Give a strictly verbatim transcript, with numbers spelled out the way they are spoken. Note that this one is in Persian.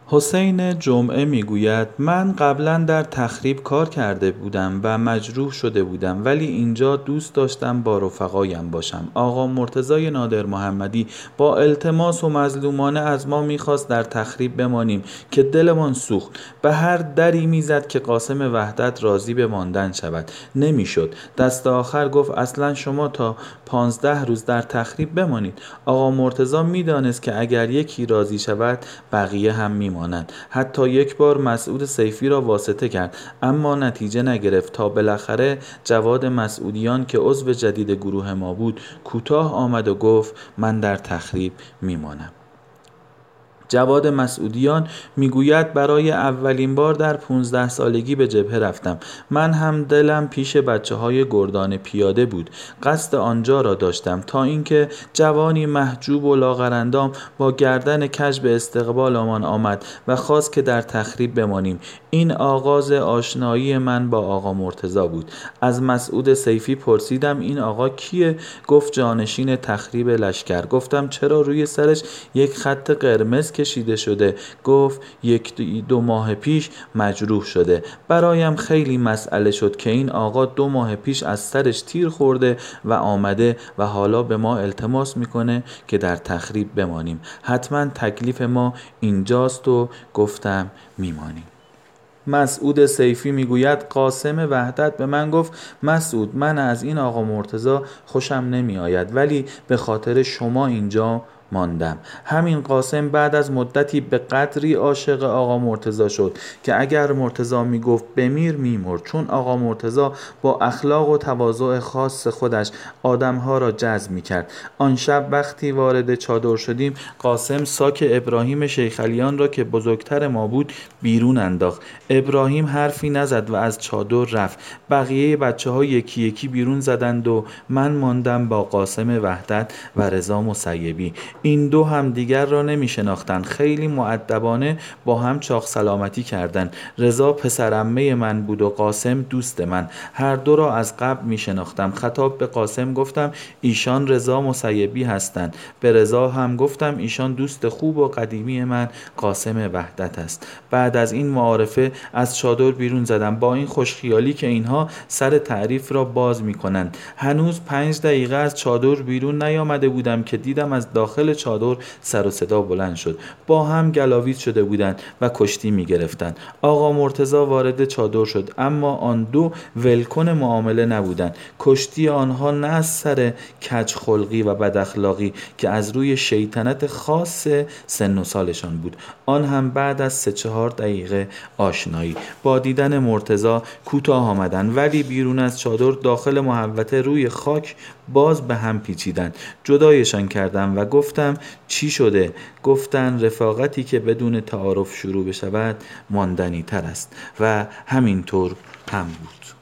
حسین جمعه میگوید من قبلا در تخریب کار کرده بودم و مجروح شده بودم، ولی اینجا دوست داشتم با رفقایم باشم. آقا مرتضی نادر محمدی با التماس و مظلومانه از ما میخواست در تخریب بمانیم که دلمان سوخت. به هر دری میزد که قاسم وحدت راضی به ماندن شود، نمیشد. دست آخر گفت اصلا شما تا پانزده روز در تخریب بمانید. آقا مرتضی میدانست که اگر یکی راضی شود بقیه هم میمانند. حتی یک بار مسعود سیفی را واسطه کرد، اما نتیجه نگرفت تا بالاخره جواد مسعودیان که عضو جدید گروه ما بود کوتاه آمد و گفت من در تخریب میمانم. جواد مسعودیان میگوید برای اولین بار در پونزده سالگی به جبهه رفتم. من هم دلم پیش بچه های گردان پیاده بود. قصد آنجا را داشتم تا اینکه جوانی محجوب و لاغرندام با گردن کج به استقبال آمان آمد و خواست که در تخریب بمانیم. این آغاز آشنایی من با آقا مرتضی بود. از مسعود سیفی پرسیدم این آقا کیه؟ گفت جانشین تخریب لشکر. گفتم چرا روی سرش یک خط قرمز کشیده شده؟ گفت یک دو ماه پیش مجروح شده. برایم خیلی مسئله شد که این آقا دو ماه پیش از سرش تیر خورده و آمده و حالا به ما التماس میکنه که در تخریب بمانیم. حتما تکلیف ما اینجاست و گفتم میمانیم. مسعود سیفی میگوید قاسم وحدت به من گفت مسعود من از این آقا مرتضی خوشم نمی آید، ولی به خاطر شما اینجا ماندم. همین قاسم بعد از مدتی به قدری عاشق آقا مرتضی شد که اگر مرتضی میگفت بمیر میمرد، چون آقا مرتضی با اخلاق و تواضع خاص خودش آدمها را جذب میکرد. آن شب وقتی وارد چادر شدیم قاسم ساک ابراهیم شیخعلیان را که بزرگتر ما بود بیرون انداخت. ابراهیم حرفی نزد و از چادر رفت. بقیه بچه ها یکی یکی بیرون زدند و من ماندم با قاسم وحدت و رضا مسیبی. این دو هم دیگر را نمی شناختند. خیلی مؤدبانه با هم چاق سلامتی کردند. رضا پسرعمه من بود و قاسم دوست من. هر دو را از قبل می شناختم. خطاب به قاسم گفتم ایشان رضا مسیبی هستند. به رضا هم گفتم ایشان دوست خوب و قدیمی من قاسم وحدت است. بعد از این معارفه از چادر بیرون زدم با این خوشخیالی که اینها سر تعریف را باز می کنند. هنوز پنج دقیقه از چادر بیرون نیامده بودم که دیدم از داخل چادر سر و صدا بلند شد. با هم گلاویز شده بودند و کشتی می گرفتند. آقا مرتضی وارد چادر شد، اما آن دو ولکن معامله نبودند. کشتی آنها نه از سر کج خلقی و بد اخلاقی که از روی شیطنت خاص سن و سالشان بود. آن هم بعد از سه چهار دقیقه آشنایی. با دیدن مرتضی کوتاه آمدند، ولی بیرون از چادر داخل محوطه روی خاک باز به هم پیچیدند. جدایشان کردم و گفتم چی شده؟ گفتن رفاقتی که بدون تعارف شروع بشود ماندنی تر است و همینطور هم بود.